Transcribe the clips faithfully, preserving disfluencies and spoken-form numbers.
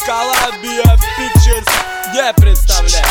Columbia Pictures не представляет.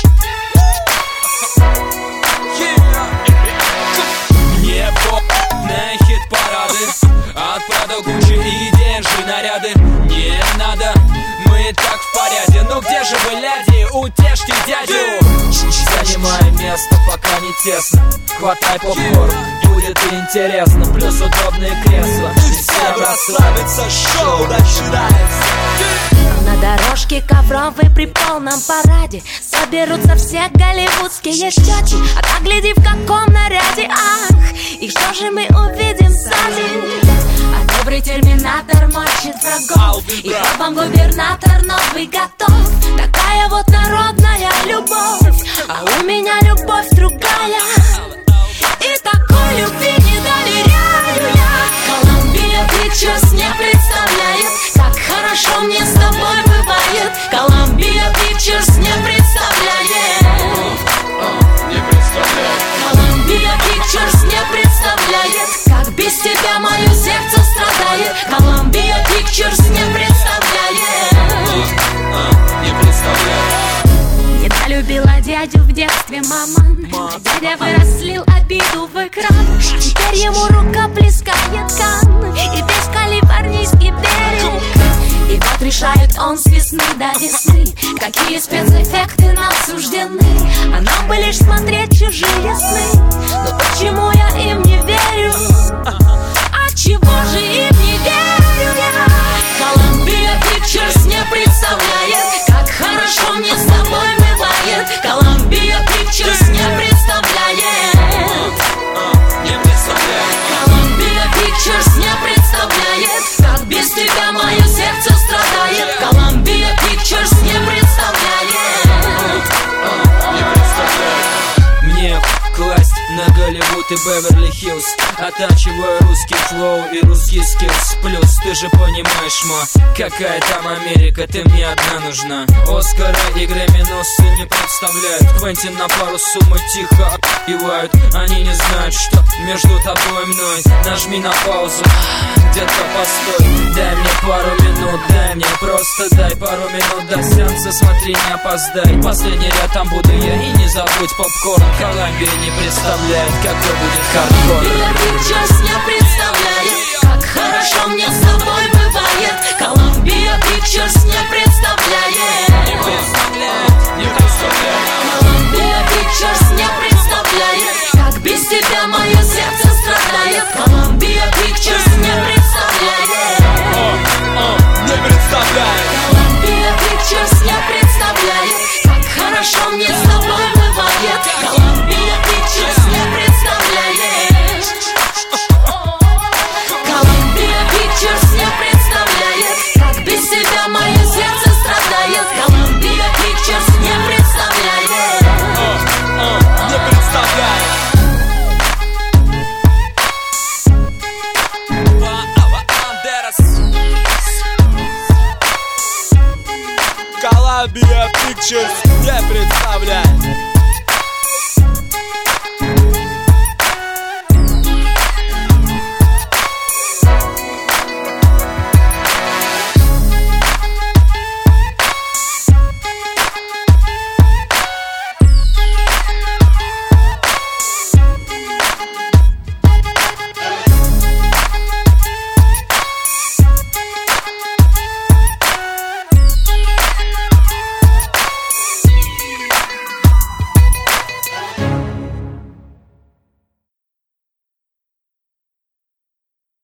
Мне по на хит-парады, от Prada, Gucci и деньги наряды. Не надо, мы и так в порядке. Но где же вы, ляди, утешьте дядю. Занимай место, пока не тесно. Хватай попкорн, будет интересно. Плюс удобные кресла. И всем расслабиться, шоу начинается. На дорожке ковровой при полном параде соберутся все голливудские щеки. А так гляди, в каком наряде, ах, и что же мы увидим сзади? А добрый терминатор мочит врагов, и вам губернатор новый готов. Такая вот народная любовь, а у меня любовь другая. И такой любви не доверяю я. Columbia Pictures не представляет, как хорошо мне с тобой бывает. Columbia Pictures не представляет. Не представляет. Columbia Pictures не представляет, как без тебя мое сердце страдает. Columbia Pictures не представляет. Не представляет. Недолюбила дядю в детстве мама, а дядя вырос, слил обиду в экран. Теперь ему рука плескает кан, и весь калифорнийский берег. И вот решает он с весны до весны, какие спецэффекты нам суждены. А нам бы лишь смотреть чужие сны. Но почему я им не верю? А чего же им не верю я? Columbia Pictures не представляет, как хорошо мне с тобой бывает. Columbia Pictures не представляет. Не представляет. Columbia Pictures не представляет, как без тебя мое сердце страдает. Columbia Pictures не представляет. Не представляет. Мне класть на Голливуд и Беверли-Хиллз, оттачиваю русский флоу и русский скиллс. Плюс ты же понимаешь, ма, какая там Америка, ты мне одна нужна. Оскара и Грэмми-носы не представляют. Квентин на пару суммы тихо отпевают. Они не знают, что между тобой и мной. Нажми на паузу, где-то постой. Дай мне пару минут, дай мне просто дай пару минут до сеанса, смотри, не опоздай. Последний ряд, там буду я, и не забудь попкорн. Columbia не представляет, какой будет хардкор. Columbia Pictures не представляет, как хорошо мне с тобой бывает. Columbia Pictures не представляет. Не представляет, не представляет. Columbia Pictures не представляет, как без тебя мое сердце страдает. Columbia Pictures не представляет. Не представляет. Columbia Pictures не представляет, как хорошо мне с тобой бывает. Columbia Pictures не представляет. Columbia Pictures не представляет, как без тебя мое сердце страдает. Columbia Pictures не представляет. Не представляет. Columbia Pictures не представляет.